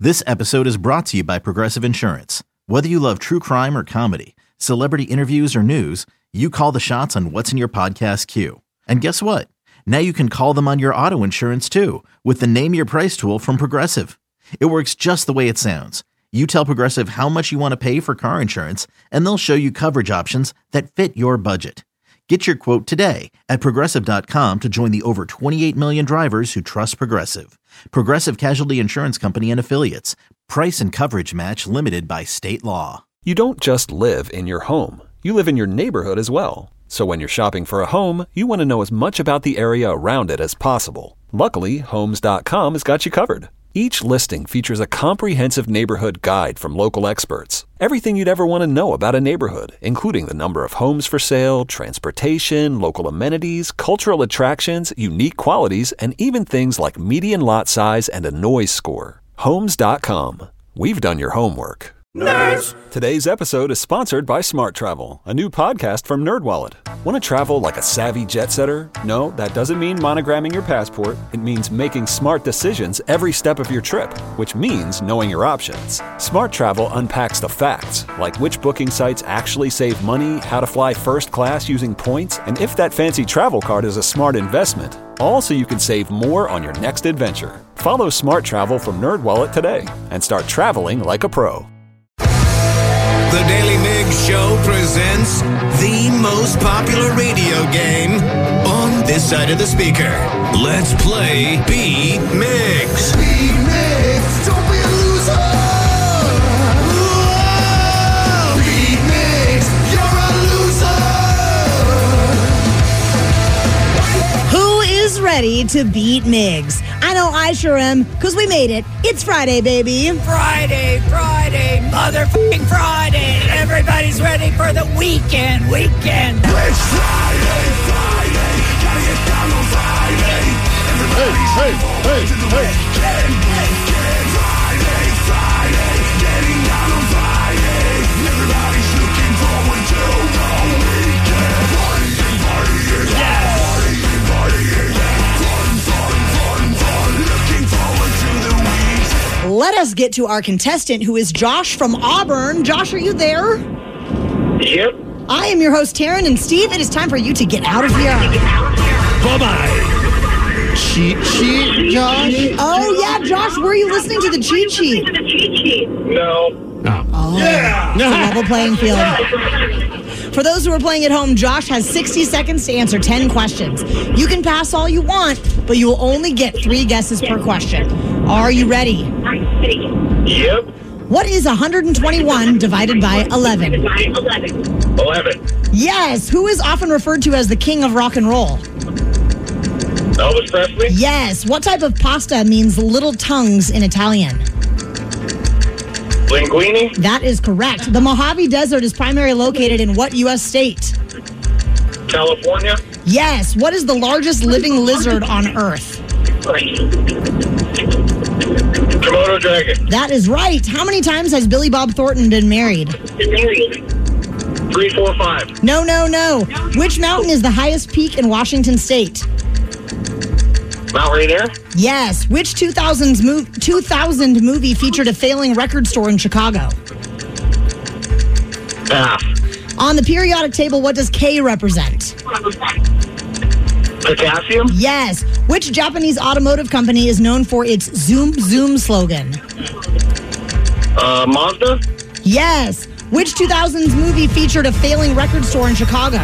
This episode is brought to you by Progressive Insurance. Whether you love true crime or comedy, celebrity interviews or news, you call the shots on what's in your podcast queue. And guess what? Now you can call them on your auto insurance too with the Name Your Price tool from Progressive. It works just the way it sounds. You tell Progressive how much you want to pay for car insurance, and they'll show you coverage options that fit your budget. Get your quote today at Progressive.com to join the over 28 million drivers who trust Progressive. Progressive Casualty Insurance Company and Affiliates. Price and coverage match limited by state law. You don't just live in your home. You live in your neighborhood as well. So when you're shopping for a home, you want to know as much about the area around it as possible. Luckily, Homes.com has got you covered. Each listing features a comprehensive neighborhood guide from local experts. Everything you'd ever want to know about a neighborhood, including the number of homes for sale, transportation, local amenities, cultural attractions, unique qualities, and even things like median lot size and a noise score. Homes.com. We've done your homework. Nerds! Today's episode is sponsored by Smart Travel, a new podcast from NerdWallet. Want to travel like a savvy jet setter? No, that doesn't mean monogramming your passport. It means making smart decisions every step of your trip, which means knowing your options. Smart Travel unpacks the facts, like which booking sites actually save money, how to fly first class using points, and if that fancy travel card is a smart investment. All so you can save more on your next adventure. Follow Smart Travel from NerdWallet today and start traveling like a pro. The Daily Migs Show presents the most popular radio game on this side of the speaker. Let's play Beat Migs. Beat Migs, don't be a loser. Whoa! Beat Migs, you're a loser. Who is ready to beat Migs? I know I sure am, because we made it. It's Friday, baby. Friday, motherfucking Friday. Everybody's ready for the weekend. It's Friday, gotta get down on Friday. Everybody's ready to the weekend. Friday, getting down on Friday. Everybody's looking forward to the weekend. Partying, yes. Fun, looking forward to the weekend. Let us get to our contestant, who is Josh from Auburn. Josh, are you there? Yep. I am your host, Taryn, and Steve, it is time for you to get out of here. Bye-bye. Cheat sheet, Josh? Oh, yeah, Josh, were you listening to the cheat sheet? No. Oh, Yeah. it's a level playing field. For those who are playing at home, Josh has 60 seconds to answer 10 questions. You can pass all you want, but you will only get 3 guesses per question. Are you ready? Yep. What is 121 divided by 11? 11. Yes. Who is often referred to as the king of rock and roll? Elvis Presley. Yes. What type of pasta means little tongues in Italian? Linguini. That is correct. The Mojave Desert is primarily located in what U.S. state? California. Yes. What is the largest living lizard on Earth? Komodo dragon. That is right. How many times has Billy Bob Thornton been married? 3, 4, 5. No. Which mountain is the highest peak in Washington state? Mount Rainier. Yes. Which 2000 movie featured a failing record store in Chicago? Pass. On the periodic table, what does K represent? Potassium. Yes. Which Japanese automotive company is known for its Zoom Zoom slogan? Mazda. Yes. Which 2000s movie featured a failing record store in Chicago?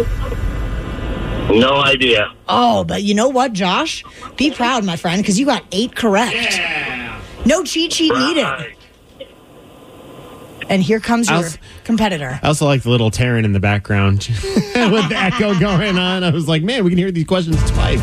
No idea. Oh, but you know what, Josh? Be proud, my friend, because you got 8 correct. Yeah. No cheat sheet needed. And here comes your competitor. I also like the little Taryn in the background with the echo going on. I was like, man, we can hear these questions twice.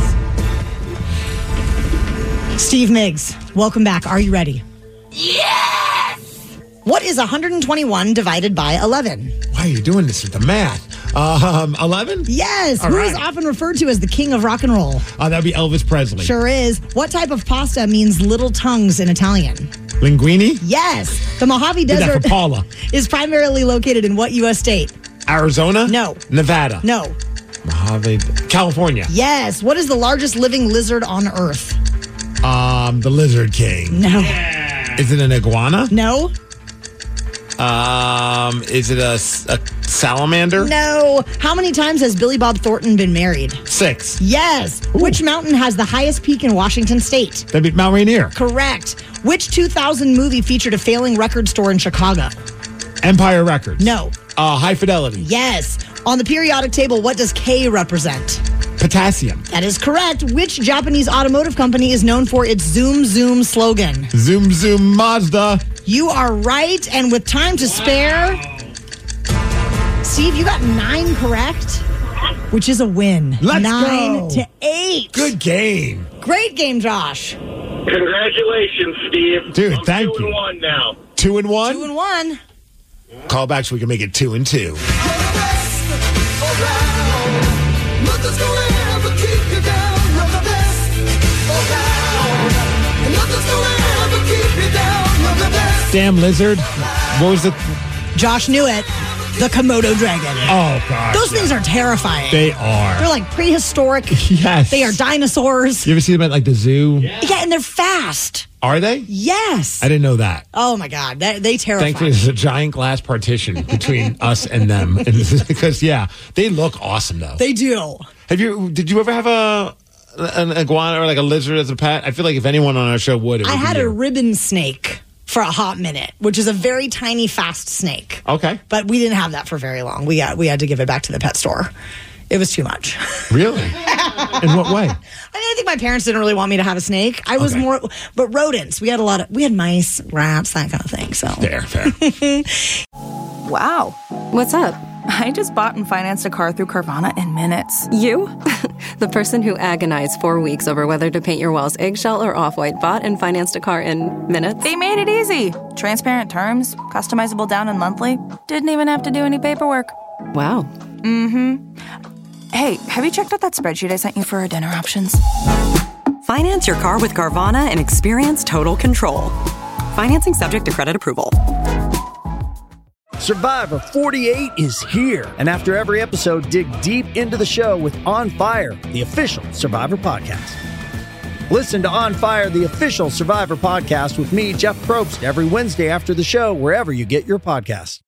Steve Miggs, welcome back. Are you ready? Yes! What is 121 divided by 11? Why are you doing this with the math? 11? Yes. All Who right. is often referred to as the king of rock and roll? That'd be Elvis Presley. Sure is. What type of pasta means little tongues in Italian? Linguini? Yes. The Mojave Did that Desert for Paula. is primarily located in what U.S. state? Arizona? No. Nevada? No. Mojave? California? Yes. What is the largest living lizard on Earth? The Lizard King. No. Is it an iguana? No. Is it a salamander? No. How many times has Billy Bob Thornton been married? 6. Yes. Ooh. Which mountain has the highest peak in Washington State? That'd be Mount Rainier. Correct. Which 2000 movie featured a failing record store in Chicago? Empire Records. No. High Fidelity. Yes. On the periodic table, what does K represent? Potassium. That is correct. Which Japanese automotive company is known for its Zoom Zoom slogan? Zoom Zoom Mazda. You are right, and with time to spare, Steve, you got 9 correct, which is a win. Let's 9 go. to 8. Good game. Great game, Josh. Congratulations, Steve. Dude, I'm thank you. 2-1 now. 2-1? 2-1. Call back so we can make it 2-2. Damn lizard. What was it? Josh knew it. The Komodo dragon. Oh, God. Those things are terrifying. They are. They're like prehistoric. Yes. They are dinosaurs. You ever see them at like the zoo? Yeah, and they're fast. Are they? Yes. I didn't know that. Oh, my God. They terrify. Thankfully, there's a giant glass partition between us and them. Because, yeah, they look awesome, though. They do. Did you ever have an iguana or like a lizard as a pet? I feel like if anyone on our show would, I had a ribbon snake for a hot minute, which is a very tiny, fast snake. Okay. But we didn't have that for very long. We had to give it back to the pet store. It was too much. Really? In what way? I think my parents didn't really want me to have a snake. I was more, but rodents. We had mice, rats, that kind of thing. So fair. Wow. What's up? I just bought and financed a car through Carvana in minutes. You? The person who agonized 4 weeks over whether to paint your walls eggshell or off-white bought and financed a car in minutes? They made it easy. Transparent terms, customizable down and monthly. Didn't even have to do any paperwork. Wow. Mm-hmm. Hey, have you checked out that spreadsheet I sent you for our dinner options? Finance your car with Carvana and experience total control. Financing subject to credit approval. Survivor 48 is here. And after every episode, dig deep into the show with On Fire, the official Survivor podcast. Listen to On Fire, the official Survivor podcast with me, Jeff Probst, every Wednesday after the show, wherever you get your podcasts.